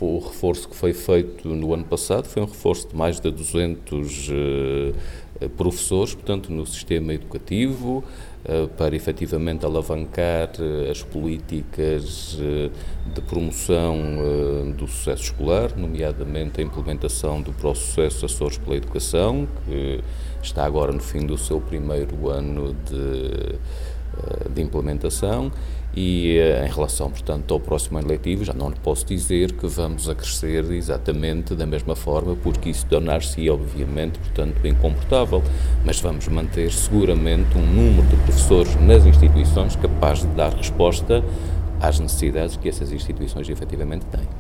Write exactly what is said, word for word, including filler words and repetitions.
o reforço que foi feito no ano passado foi um reforço de mais de duzentos uh, professores, portanto, no sistema educativo, uh, para efetivamente alavancar uh, as políticas uh, de promoção uh, do sucesso escolar, nomeadamente a implementação do processo Açores pela Educação, que está agora no fim do seu primeiro ano de, uh, de implementação. E em relação, portanto, ao próximo ano letivo, já não lhe posso dizer que vamos acrescer exatamente da mesma forma, porque isso tornar-se, obviamente, portanto, incomportável, mas vamos manter seguramente um número de professores nas instituições capaz de dar resposta às necessidades que essas instituições efetivamente têm.